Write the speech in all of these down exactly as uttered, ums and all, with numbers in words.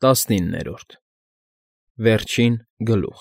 Տասնիններորդ Վերջին գլուխ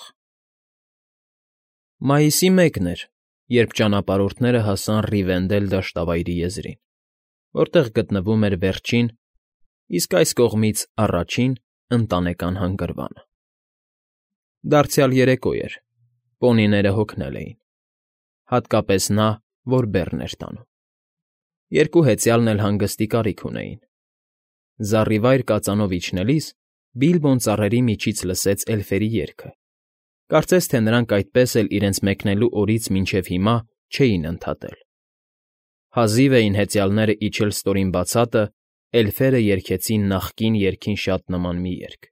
Մայիսի մեկն էր, երբ ճանապարհորդները հասան Ռիվենդել դաշտավայրի եզրին, որտեղ գտնվում էր վերջին, իսկ այս կողմից առաջին Ընտանեկան Հանգրվանը։ Դարձյալ երեկո էր, պոնիները հոգնել էին, հատկապես նա, որ բեռն էր տանում։ Երկու հեծյալն էլ հանգստի կարիք ունեին։ Զառիվայր կածանով իջնելիս Բիլբոն ծառերի միջից լսեց էլֆերի երգը, կարծես թե նրանք այդպես էլ իրենց մեկնելու օրից մինչև հիմա չէին ընդհատել։ Հազիվ էին հեծյալները իջել ստորին բացատը, էլֆերը երգեցին նախկին երգին շատ նման մի երգ.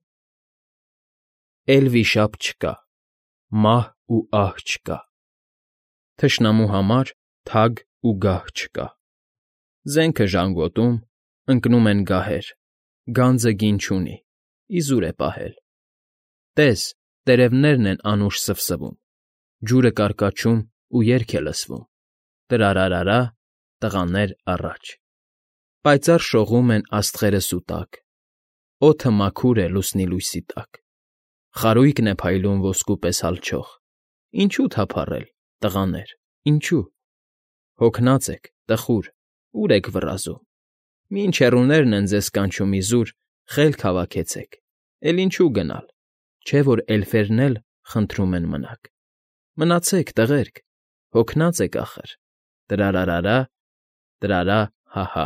Էլ վիշապ չկա, մահ ու ահ չկա, թշնամու համար թագ ու գահ չկա, զենքը ժանգոտում, ընկնում են գահեր, գանձը գին չունի, իզուր է պահել, տես, տերևներն են անուշ սվսվում, ջուրը կարկաչում ու երգ է լսվում, տրա֊რა֊რა, տղաներ առաջ, պայծառ շողում են աստղերը սուտակ, օդը մաքուր է լուսնի լույսի տակ, խարույկն է փայլում ոսկու պես հալչող, ինչու թափառել, տղաներ, ինչու, հոգնած եք, տխուր, ուր եք վռազում, մինչ հեռուներն են ձեզ կանչում իզուր, խելք հավաքեցեք, էլ ինչու գնալ, չէ որ էլֆերն էլ խնդրում են մնաք, մնացեք, տղերք, հոգնած եք ախր, տրա֊რა֊რა, տրա֊რა֊հա֊հա։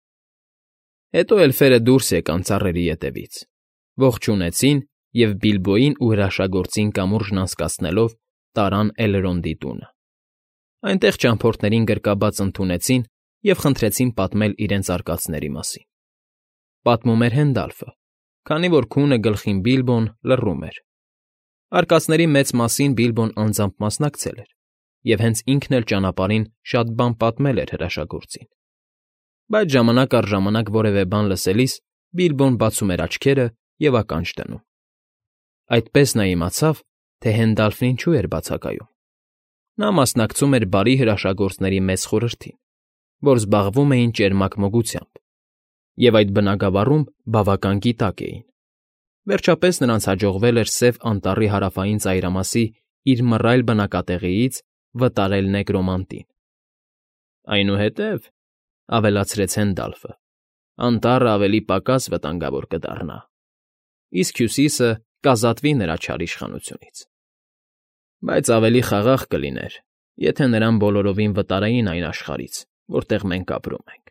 Հետո էլֆերը դուրս եկան ծառերի ետևից, ողջունեցին և Բիլբոյին ու հրաշագործին կամուրջն անցկացնելով տարան Էլրոնդի տունը։ Այնտեղ ճամփորդներին գրկաբաց ընդունեցին և խնդրեցին պատմել իրենց արկածների մասին։ Պատմում էր Հենդալֆը, քանի որ քունը գլխին Բիլբոն լռում էր։ Արկածների մեծ մասին Բիլբոն անձամբ մասնակցել էր և հենց ինքն էլ ճանապարհին շատ բան պատմել էր հրաշագործին։ Բայց ժամանակ առ ժամանակ որևէ բան լսելիս Բիլբոն բացում էր աչքերը և ականջ դնում։ Այդպես նա իմացավ, թե Հենդալֆն ինչու էր բացակայում։ Նա մասնակցում էր բարի հրաշագործների մեծ խորհրդին, որ զբաղվում էին ճերմակ մոգությամբ, և այդ բնագավառում բավական գիտակ էին։ Վերջապես նրանց հաջողվել էր Սև Անտառի հարավային ծայրամասի իր մռայլ բնակատեղիից վտարել Նեկրոմանտին։ Այնուհետև, ֊ ավելացրեց Հենդալֆը, ֊ անտառը ավելի պակաս վտանգավոր կդառնա, իսկ Հյուսիսը կազատվի նրա չար իշխանությունից։ Բայց ավելի խաղաղ կլիներ, եթե նրան բոլորովին վտարեին այն աշխարհից, որտեղ մենք ապրում ենք։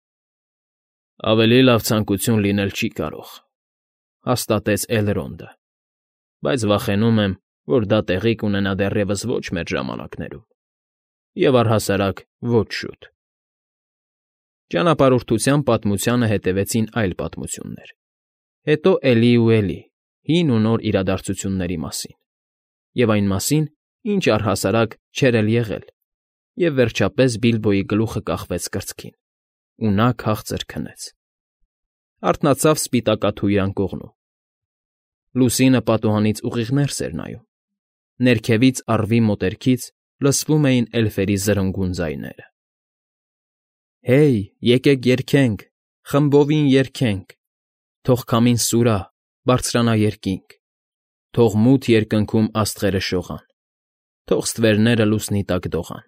Ավելի լավ ցանկություն լինել չի կարող, ֊ հաստատեց Էլրոնդը, բայց վախենում եմ, որ դա տեղի կունենա դեռևս ոչ մեր ժամանակներում, և առհասարակ ոչ շուտ։ Ճանապարհորդության պատմությանը հետևեցին այլ պատմություններ, հետո էլի ու էլի, հին ու նոր իրադարձությունների մասին, և այն մասին, ինչ առհասարակ չէր էլ եղել, և վերջապես Բիլբոյի գլուխը կախվեց կրծքին, ու նա քաղցր քնեց։ Արթնացավ սպիտակաթույր անկողնում։ Լուսինը պատուհանից ուղիղ ներս էր նայում։ Ներքևից առվի մոտերքից լսվում էին էլֆերի զրնգուն ձայները. Հեյ, եկեք երգենք, խմբովին երգենք, թող քամին սուրա, բարձրանա երկինք, թող մութ երկնքում աստղերը շողան, թող ստվերները լուսնի տակ դողան։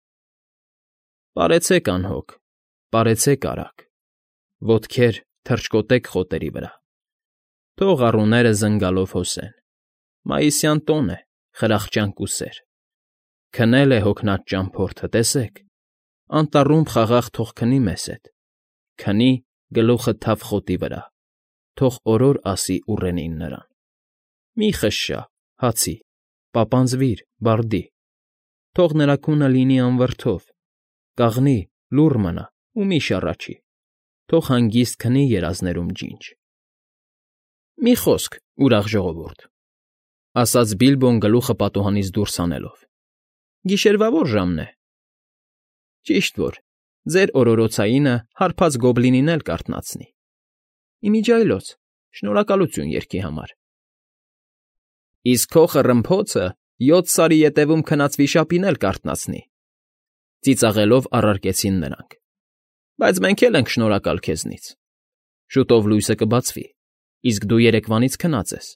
Պարեցեք անհոգ, պարեցեք արագ, ոտքեր թռչկոտեք խոտերի վրա, թող առուները զնգալով հոսեն, մայիսյան տոն է, խրախճանք ու սեր, քնել է հոգնած ճամփորդը, տեսեք, անտառում խաղաղ թող քնի մեզ հետ, քնի գլուխը թավ խոտի վրա, թող օրոր ասի ուռենին նրան, մի խշշա, հացի, պապանձվիր, բարդի, թող նրա քունը լինի անվրդով, կաղնի, լուռ մնա ու մի շառաչի, թող հանգիստ քնի երազներում ջինջ։ Մի խոսք, ուրախ ժողովուրդ, ֊ ասաց Բիլբոն գլուխը պատուհանից դուրս հանելով, ֊ գիշերվա ո՞ր ժամն է։ Ճիշտ որ, ձեր օրորոցայինը հարբած գոբլինին էլ կարթնացնի։ Իմիջիայլոց, շնորհակալություն երգի համար։ Իսկ քո խռմփոցը յոթ սարի ետևում քնած վիշապին էլ կարթնացնի, ֊ ծիծաղելով առարկեցին նրանք։ Բայց մենք էլ ենք շնորհակալ քեզնից։ Շուտով լույսը կբացվի, Իսկ դու երեկվանից քնած ես։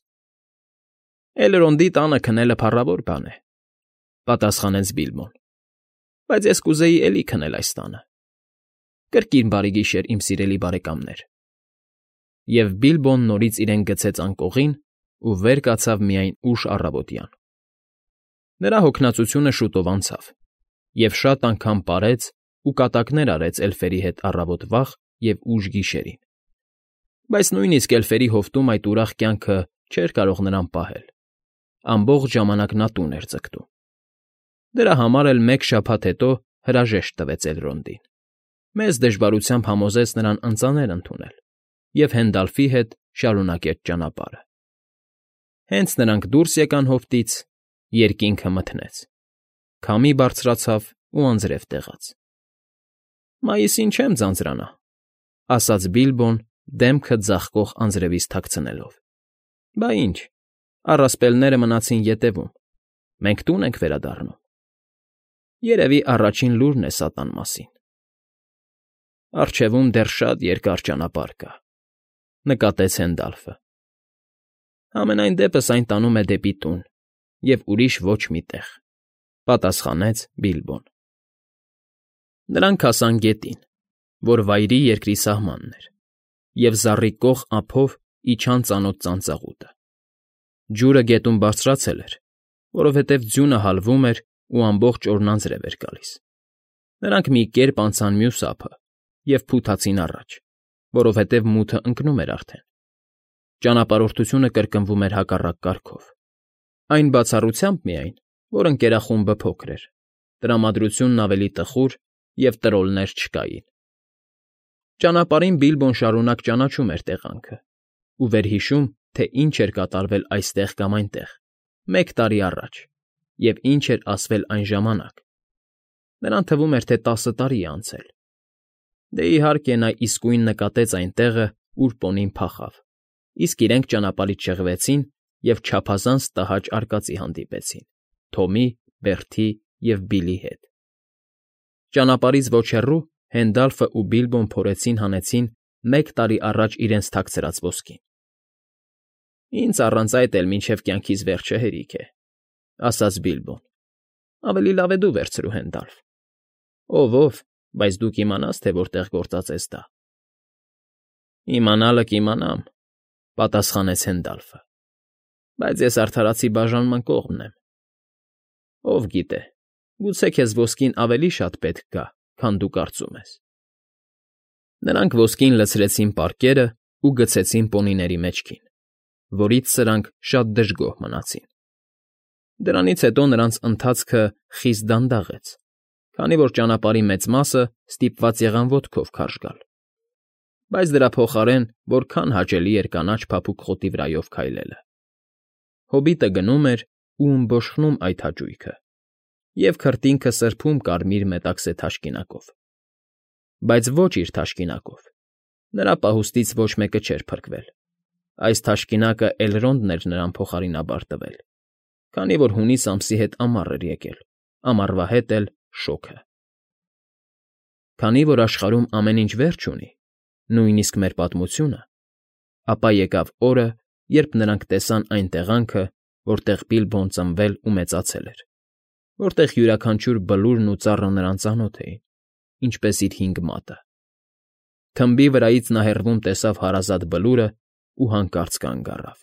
Էլրոնդի տանը քնելը փառավոր բան է, պատասխանեց Բիլբոն, բայց ես կուզեի էլի քնել այս տանը։ Կրկին բարի գիշեր, իմ սիրելի բարեկամներ։ Եվ Բիլբոն նորից իրեն գցեց անկողին ու վեր կացավ միայն ուշ առավոտյան։ Նրա հոգնածությունը շուտով անցավ, և շատ անգամ պարեց ու կատակներ արեց էլֆերի հետ առավոտ վաղ և ուշ գիշերին։ Բայց նույնիսկ էլֆերի հովտում այդ ուրախ կյանքը չէր կարող նրան պահել։ Ամբողջ ժամանակ նա տուն էր ձգտում։ Դրա համար էլ մեկ շաբաթ հետո հրաժեշտ տվեց Էլրոնդին, մեծ դժվարությամբ համոզեց նրան ընծաներ ընդունել և Հենդալֆի հետ շարունակեց ճանապարհը։ Հենց նրանք դուրս եկան հովտից, երկինքը մթնեց, քամի բարձրացավ ու անձրև տեղաց։ Մայիսին չեմ ձանձրանա, ասաց Բիլբոն, դեմքը ձաղկող անձրևից թաքցնելով։ Բա ինչ, առասպելները մնացին ետևում, մենք տուն ենք վերադառնում։ Երևի առաջին լուրն է սա տան մասին։ Առջևում դեռ շատ երկար ճանապարհ կա, նկատեց Հենդալֆը։ Համենայն դեպս այն տանում է դեպի տուն, և ուրիշ ոչ մի տեղ, պատասխանեց Բիլբոն։ Նրանք հասան գետին, որ Վայրի Երկրի սահմանն էր, և զառիկող ափով իջան ծանոթ ծանծաղուտը։ Ջուրը գետում բարձրացել էր, որովհետև ձյունը հալվում էր ու ամբողջ օրն անձրև էր գալիս։ Նրանք մի կերպ անցան մյուս ափը և փութացին առաջ, որովհետև մութը ընկնում էր արդեն։ Ճանապարհորդությունը կրկնվում էր հակառակ կարգով։ Այն բացառությամբ միայն, որ ընկերախումբը փոքր էր, տրամադրությունն ավելի տխուր և տրոլներ չկային։ Ճանապարհին Բիլբոն շարունակ ճանաչում էր տեղանքը ու վերհիշում, թե ինչ էր կատարվել այստեղ կամ այնտեղ, մեկ տարի առաջ, և ինչ էր ասվել այն ժամանակ։ Նրան թվում էր, թե տասը տարի է անցել։ Դե, իհարկե, նա իսկույն նկատեց այն տեղը, ուր պոնին փախավ, իսկ իրենք ճանապարհից շեղվեցին և չափազանց տհաճ արկածի հանդիպեցին Թոմի, Բերթի և Բիլլի հետ։ Ճանապարհից ոչ հեռու Հենդալֆն ու Բիլբոն փորեցին հանեցին մեկ տարի առաջ իրենց թաքցրած ոսկին։ Ինձ առանց այդ էլ մինչև կյանքիս վերջը հերիք է, ասաց Բիլբոն։ Ավելի լավ է դու վերցրու, Հենդալֆ։ Ով, ով, բայց դու կիմանաս, թե որտեղ գործածես դա։ Իմանալը կիմանամ, պատասխանեց Հենդալֆը, բայց ես արդարացի բաժանման կողմն եմ։ Ով գիտե, գուցե քեզ ոսկին ավելի շատ պետք գա, քան դու կարծում ես։ Նրանք ոսկին լցրեցին պարկերը ու գցեցին պոնիների մեջքին, որից սրանք շատ դժգոհ մնացին։ Դրանից հետո նրանց ընթացքը խիստ դանդաղեց, քանի որ ճանապարհի մեծ մասը ստիպված եղան ոտքով քարշ գալ։ Բայց դրա փոխարեն որքան հաճելի էր կանաչ փափուկ խոտի վրայով քայլելը։ Հոբիտը գնում էր ու ըմբոշխնում այդ հաճույքը, և քրտինքը սրբում կարմիր մետաքսե թաշկինակով։ Բայց ոչ իր թաշկինակով, նրա պահուստից ոչ մեկը չէր փրկվել։ Այս թաշկինակը Էլրոնդն էր նրան փոխարինաբար տվել, քանի որ հունիս ամսի հետ ամառ էր եկել, ամառվա հետ էլ՝ շոգը։ Քանի որ աշխարհում ամեն ինչ վերջ ունի, նույնիսկ մեր պատմությունը, ապա եկավ օրը, երբ նրանք տեսան այն տեղանքը, որտեղ Բիլբոն ծնվել ու մեծացել էր, որտեղ յուրաքանչյուր բլուրն ու ծառը նրան ծանոթ էին, ինչպես իր հինգ մատը։ Թմբի վրայից նա հեռվում տեսավ հարազատ Բլուրն ու հանկարծ կանգ առավ։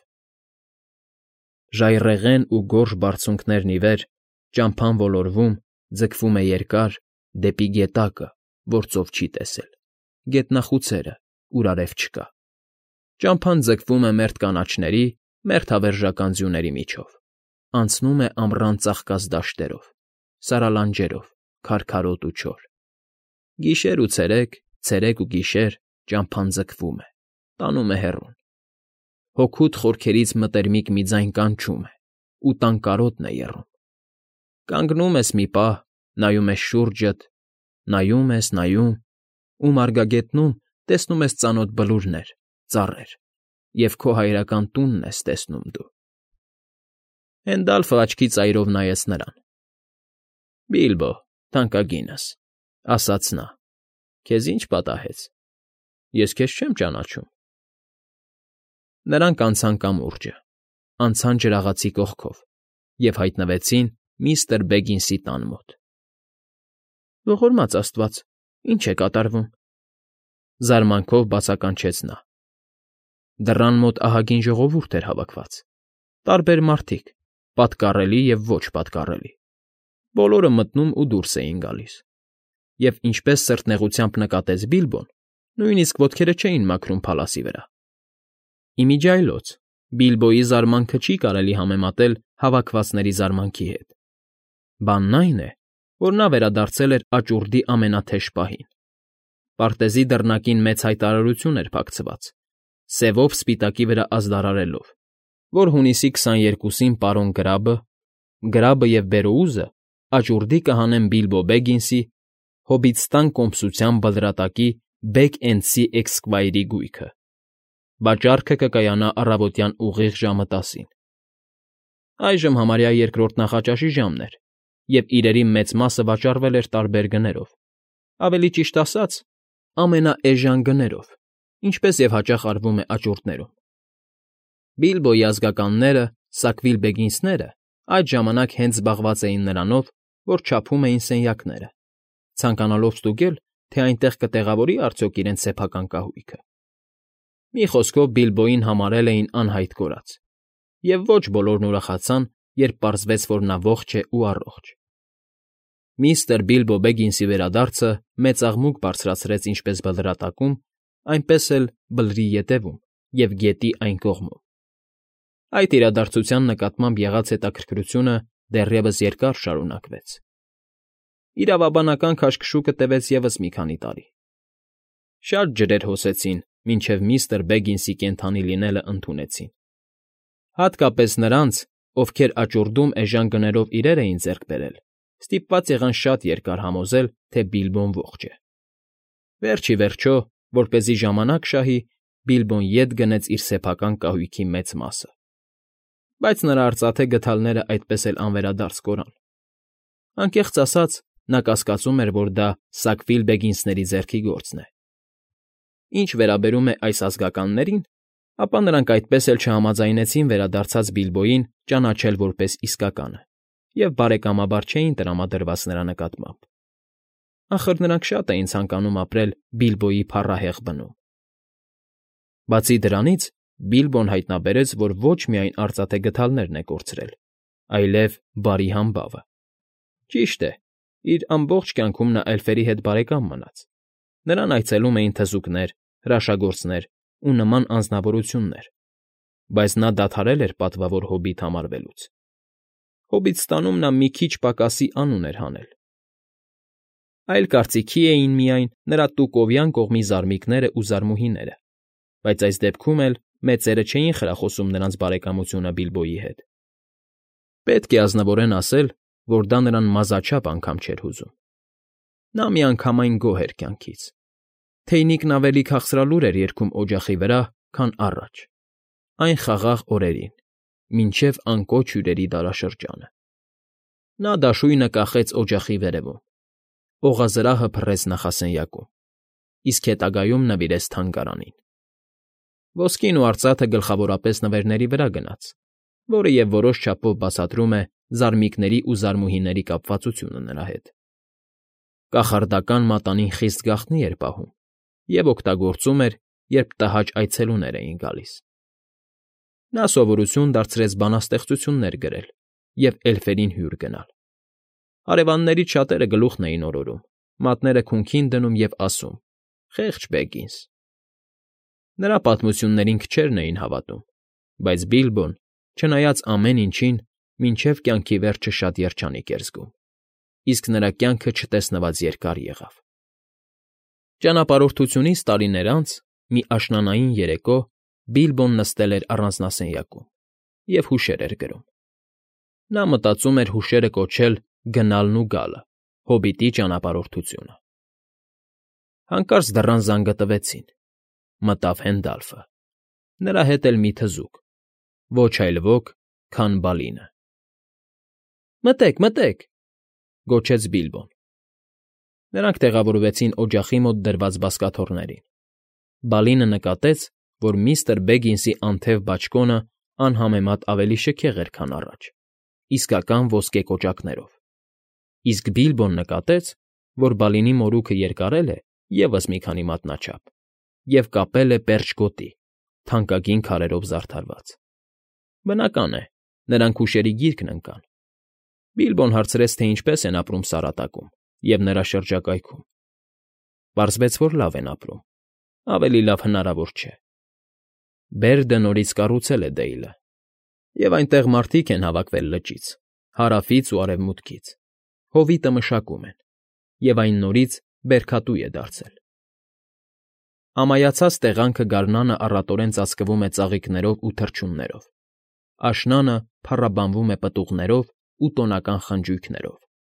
Ժայռերն ու գորշ բարձունքներն ի վեր, ճամփան ոլորվում, ձգվում է երկար, դեպի գետակը, որ ծով չի տեսել, գետնախուցերը, ուր արև չկա։ Ճամփան ձգվում է մերթ կանաչների, մերթ հավերժական ձյուների միջով, անցնում է ամռան ծաղկած դաշտերով, սարալանջերով, քարքարոտ ու չոր։ Գիշեր ու ցերեկ, ցերեկ ու գիշեր ճամփան ձգվում է, տանում է հեռուն։ Հոգուդ խորքերից մտերմիկ մի ձայն կանչում է, ու տան կարոտն է եռում։ Կանգնում ես մի պահ, նայում ես շուրջդ, նայում ես, նայում, ու մարգագետնում տեսնում ես ծանոթ բլուրներ, ծառեր, և քո հայրական տունն ես տեսնում դու։ Հենդալֆը աչքի ծայրով նայեց նրան։ Բիլբո, թանկագինս, ասաց նա, քեզ ի՞նչ պատահեց։ Ես քեզ չեմ ճանաչում։ Նրանք անցան կամուրջը, անցան ջրաղացի կողքով և հայտնվեցին միստր Բեգինսի տան մոտ։ ֊ Ողորմած աստված, ի՞նչ է կատարվում,֊ զարմանքով բացականչեց նա։ Դռան մոտ ահագին ժողովուրդ էր հավաքված, տարբեր մարդիկ, պատկառելի և ոչ պատկառելի, բոլորը մտնում ու դուրս էին գալիս, և ինչպես սրտնեղությամբ նկատեց Բիլբոն, նույնիսկ ոտքերը չէին մաքրում փալասի վրա։ Ի միջի այլոց Բիլբոյի զարմանքը չի կարելի համեմատել հավաքվածների զարմանքի հետ։ Բանն այն է, որ նա վերադարձել էր աճուրդի ամենաթեժ պահին։ Պարտեզի դռնակին մեծ հայտարարություն էր փակցված, սևով սպիտակի վրա ազդարարելով, որ հունիսի քսաներկուսին պարոն Գրաբը, Գրաբը և Բերոուզը աճուրդի կհանեն Բիլբո Բեգինսի՝ Հոբիտստան կոմսության Բլրատակի Բեգ֊Էնդսի էսկվայրի գույքը։ Վաճառքը կկայանա առավոտյան ուղիղ ժամը տասին։ Այժմ համարյա երկրորդ նախաճաշի ժամն էր, և իրերի մեծ մասը վաճառվել էր տարբեր գներով, ավելի ճիշտ ասած, ամենաէժան գներով, ինչպես և հաճախ արվում է աճուրդներում։ Բիլբոյի ազգականները՝ Սակվիլ֊Բեգինսները, այդ ժամանակ հենց զբաղված էին նրանով, որ չափում էին սենյակները, ցանկանալով ստուգել, թե այնտեղ կտեղավորվի՞ արդյոք իրենց սեփական կահույքը։ Մի խոսքով Բիլբոյին համարել էին անհայտ կորած, և ոչ բոլորն ուրախացան, երբ պարզվեց, որ նա ողջ է ու առողջ։ Միստր Բիլբո Բեգինսի վերադարձը մեծ աղմուկ բարձրացրեց ինչպես Բլրատակում, այնպես էլ Բլրի ետևում և գետի այն կողմում։ Այդ իրադարձության նկատմամբ եղած հետաքրքրությունը դեռևս երկար շարունակվեց։ Իրավաբանական քաշքշուկը տևեց ևս մի քանի տարի։ Շատ ջրեր հոսեցին, մինչև միստր Բեգինսի կենդանի լինելն ընդունեցին։ Հատկապես նրանց, ովքեր աճուրդում էժան գներով իրեր էին ձեռք բերել, ստիպված եղան շատ երկար համոզել, թե Բիլբոն ողջ է։ Վերջ ի վերջո, որպեսզի ժամանակ շահի, Բիլբոն ետ գնեց իր սեփական կահույքի մեծ մասը։ Բայց նրա արծաթե գդալներն այդպես էլ անվերադարձ կորան։ Անկեղծ ասած, նա կասկածում էր, որ դա Սակվիլ֊Բեգինսների ձեռքի գործն է։ Ինչ վերաբերում է այս ազգականներին, ապա նրանք այդպես էլ չհամաձայնեցին վերադարձած Բիլբոյին ճանաչել որպես իսկականը և բարեկամաբար չէին տրամադրված նրա նկատմամբ։ Ախր նրանք շատ էին ցանկանում ապրել Բիլբոյի փառահեղ բնում։ Բացի դրանից, Բիլբոն հայտնաբերեց, որ ոչ միայն արծաթե գդալներն է կորցրել, այլև բարի համբավը։ Ճիշտ է, իր ամբողջ կյանքում նա էլֆերի հետ բարեկամ մնաց։ Նրան այցելում էին թզուկներ, հրաշագործներ ու նման անձնավորություններ, բայց նա դադարել էր պատվավոր հոբիտ համարվելուց։ Հոբիտստանում նա մի քիչ պակասի անուն էր հանել։ Այլ կարծիքի էին միայն նրա տուկովյան կողմի զարմիկներն ու զարմուհիները, բայց այս դեպքում էլ մեծերը չէին խրախուսում նրանց բարեկամությունը Բիլբոյի հետ։ Պետք է ազնվորեն ասել, որ դա նրան մազաչափ անգամ չէր հուզում։ Նա միանգամայն գոհ էր կյանքից։ Թեյնիկն ավելի քաղցրալուր էր երգում օջախի վրա, քան առաջ, այն խաղաղ օրերին, մինչև Անկոչ Հյուրերի դարաշրջանը։ Նա դաշույնը կախեց օջախի վերևում, օղազրահը փռեց նախասենյակում, իսկ հետագայում նվիրեց թանգարանին։ Ոսկին ու արծաթը գլխավորապես նվերների վրա գնաց, որը և որոշ չափով բացատրում է զարմիկների ու զարմուհիների կապվածությունը նրա հետ։ Կախարդական մատանին խիստ գաղտնի էր պահում և օգտագործում էր, երբ տհաճ այցելուներ էին գալիս։ Նա սովորություն դարձրեց բանաստեղծություններ գրել և էլֆերին հյուր գնալ։ Հարևաններից շատերը գլուխն էին օրորում, մատները քունքին դնում և ասում. «Խեղճ Բեգինս»։ Նրա պատմություններին քչերն էին հավատում, բայց Բիլբոն, չնայած ամեն ինչին, մինչև կյանքի վերջը շատ երջանիկ էր զգում, իսկ նրա կյանքը չտեսնված երկար եղավ։ Ճանապարհորդությունից տարիներ անց, մի աշնանային երեկո Բիլբոն նստել էր առանձնասենյակում և հուշեր էր գրում։ Նա մտածում էր հուշերը կոչել «Գնալն ու գալը. Հոբիտի ճանապարհորդությունը»։ Հանկարծ դռան զանգը տվեցին։ Մտավ Հենդալֆը։ Նրա հետ էլ մի թզուկ, ոչ այլ ոք, քան Բալինը։ «Մտե՛ք, մտե՛ք,֊ գոչեց Բիլբոն։ Նրանք տեղավորվեցին օջախի մոտ դրված բազկաթոռներին։ Բալինը նկատեց, որ միստր Բեգինսի անթև բաճկոնը անհամեմատ ավելի շքեղ էր, քան առաջ, իսկական ոսկե կոճակներով, իսկ Բիլբոն նկատեց, որ Բալինի մորուքը երկարել է ևս մի քանի մատնաչափ և կապել է պերճ գոտի, թանկագին քարերով զարդարված։ Բնական է, նրանք հուշերի գիրկն ընկան։ Բիլբոն հարցրեց, թե ինչպես են ապրում Սարատակում և նրա շրջակայքում։ Պարզվեց, որ լավ են ապրում, ավելի լավ հնարավոր չէ։ Բերդը նորից կառուցել է Դեյլը, և այնտեղ մարդիկ են հավաքվել լճից, հարավից ու արևմուտքից, հովիտը մշակում են, և այն նորից բերքատու է դարձել։ Ամայացած տեղանքը գարնանը առատորեն ծածկվում է ծաղիկներով ու թռչուններով, աշնանը փառաբանվում է պտուղներով ու տոնական խնջույքներով։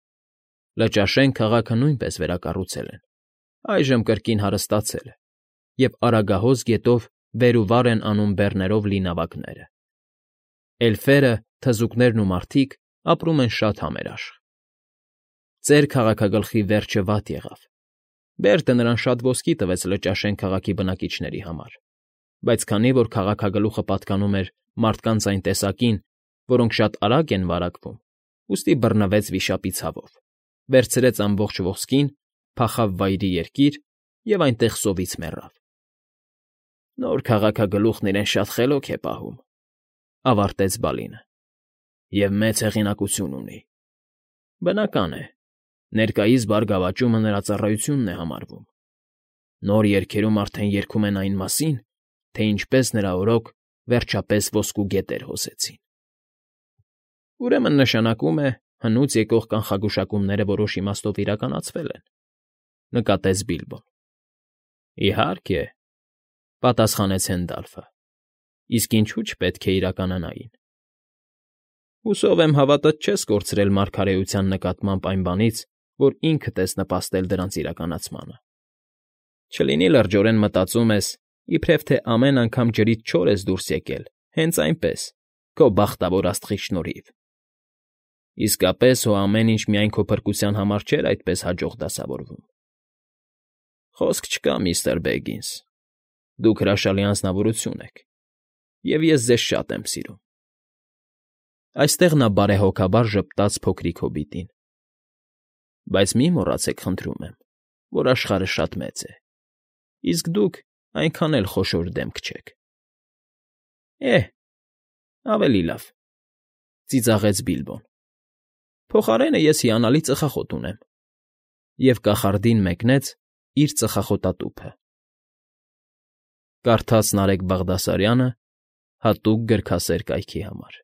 Լճաշեն քաղաքը նույնպես վերակառուցել են, այժմ կրկին հարստացել է, և Արագահոս գետով վեր ու վար են անում բեռներով լի նավակները։ Էլֆերը, թզուկներն ու մարդիկ ապրում են շատ համերաշխ։ Ծեր քաղաքագլխի վերջը վատ եղավ։ Բերդը նրան շատ ոսկի տվեց Լճաշեն քաղաքի բնակիչների համար, բայց քանի որ քաղաքագլուխը պատկանում էր մարդկանց այն տեսակին, որոնք շատ արագ են վարակվում, ուստի բռնվեց վիշապի ցավով, վերցրեց ամբողջ ոսկին, փախավ Վայրի Երկիր և այնտեղ սովից մեռավ։ Նոր քաղաքագլուխն իրեն շատ խելոք է պահում,֊ ավարտեց Բալինը,֊ և մեծ հեղինակություն ունի։ Բնական է, ներկայիս բարգավաճումը նրա ծառայությունն է համարվում։ Նոր երգերում արդեն երգում են այն մասին, թե ինչպես նրա օրոք վերջապես ոսկու գետեր հոսեցին։ Ուրեմն նշանակում է, հնուց եկող կանխագուշակումները որոշ իմաստով իրականացվել են,֊ նկատեց Բիլբոն։ Իհարկե,֊ պատասխանեց Հենդալֆը,֊ իսկ ինչու չպետք է իրականանային։ Հուսով եմ, հավատդ չես կորցրել մարգարեության նկատմամբ այն բանից, որ ինքդ ես նպաստել դրանց իրականացմանը։ Չլինի լրջորեն մտածում ես, իբրև թե ամեն անգամ ջրից չոր ես դուրս եկել հենց այնպես, քո բախտավոր աստղի շնորհիվ։ Իսկապես հո ամեն ինչ միայն քո փրկության համար չէր այդպես հաջող դասավորվում։ Խոսք չկա, միստր Բեգինս, դուք հրաշալի անձնավորություն եք, և ես ձեզ շատ եմ սիրում։ Այստեղ նա բարեհոգաբար ժպտաց փոքրիկ հոբիտին։ Բայց մի մոռացեք, խնդրում եմ, որ աշխարհը շատ մեծ է, իսկ դուք այնքան էլ խոշոր դեմք չեք։ Է՜հ, ավելի լավ,֊ ծիծաղեց Բիլբոն։ Փոխարենը ես հիանալի ծխախոտ ունեմ, և կախարդին մեկնեց իր ծխախոտատուփը։ Կարդաց Նարեկ Բաղդասարյանը հատուկ գրքասեր կայքի համար։